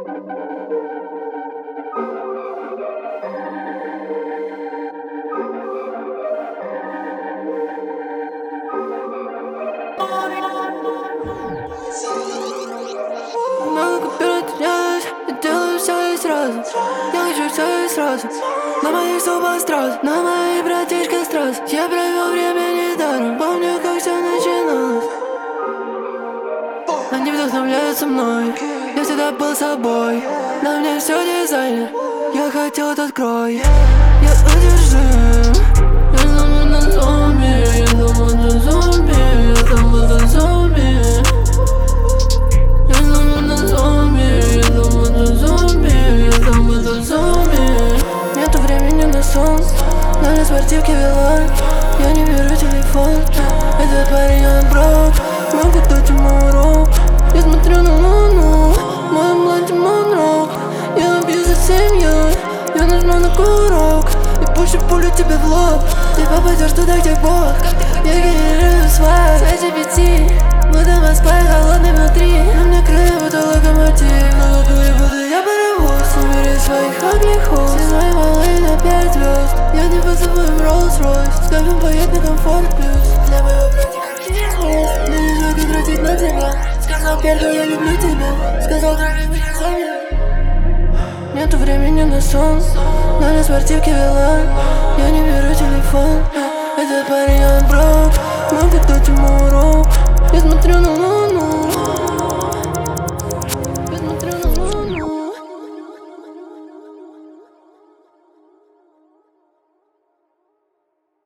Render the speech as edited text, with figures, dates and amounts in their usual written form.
Много купюр терялась, я делаю все и сразу. Я хочу все и сразу. На моих зубах страз, на моих братишках страз. Я провел время недаром, помню, как все начиналось. Они вдохновляются мной, я всегда был собой. На мне все дизайнер, я хотел этот крой. Я одержим, я замутан зомби, я замутан зомби, я замутан зомби. Я замутан зомби, я замутан зомби, я замутан зомби. Нету времени на сон, на спортивке вела. Я не беру телефон, этот парень он брок. Могу дать ему урок. Я смотрю на луну, мой младший монрок. Я убью за семью, я нажму на курок и пущу пулю тебе в лоб. Ты попадешь туда, где Бог. Я генерирую свайп, свечи пяти. Будто Москва и холодный внутри. На мне крылья, будто локомотив. На локуре буду я паровоз. Убери своих огнехов. Все свои малые на 5 звезд. Я не позову им Rolls-Royce. Скажем, поедь на комфорт плюс. Для моего братика мне не жалко тратить на тебя. Сказал первый, я люблю тебя. Сказал другой, меня за меня. Нету времени на сон, на спортивке вела. Я не беру телефон, этот парень он брок. Могу дать ему урок. Я смотрю на луну.